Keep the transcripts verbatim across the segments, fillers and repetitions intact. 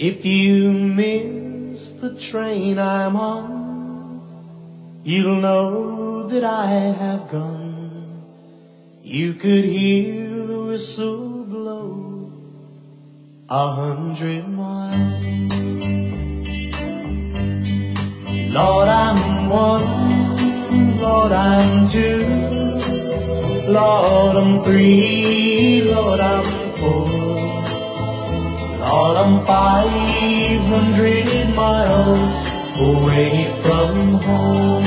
If you miss the train I'm on, you'll know that I have gone. You could hear the whistle blow a hundred miles. Lord, I'm one, Lord, I'm two, Lord, I'm three, Lord, I'm four. Lord, I'm five hundred miles away from home.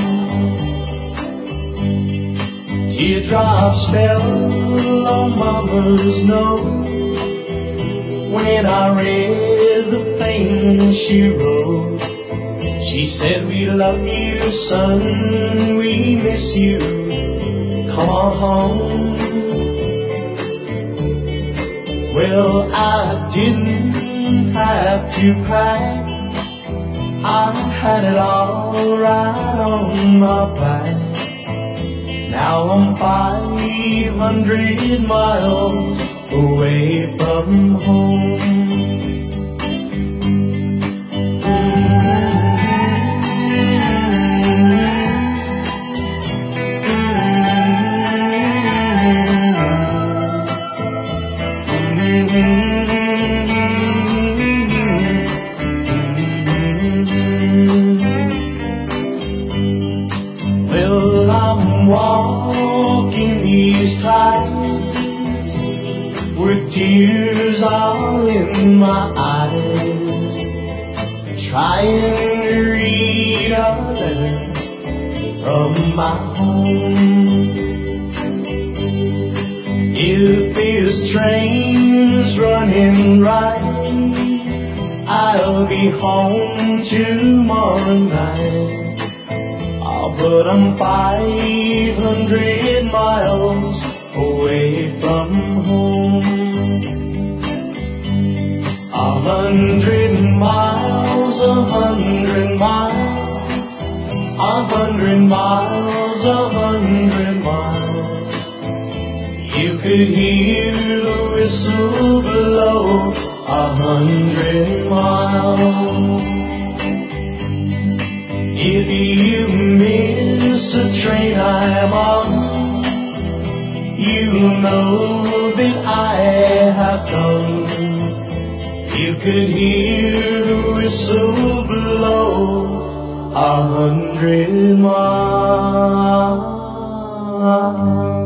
Teardrops fell on Mama's nose when I read the things she wrote. She said, we love you, son, we miss you, come on home. Well, I didn't have to pack, I had it all right on my back. Now I'm five hundred miles away from home. Well, I'm walking these times with tears all in my eyes, trying to read a letter from my home. If this train's running right, I'll be home tomorrow night. Oh, but I'm five hundred miles away from home. A hundred miles, a hundred miles, a hundred miles, a hundred miles. You could hear the whistle blow a hundred miles. If you miss the train I'm on, you know that I have gone. You could hear the whistle blow a hundred miles.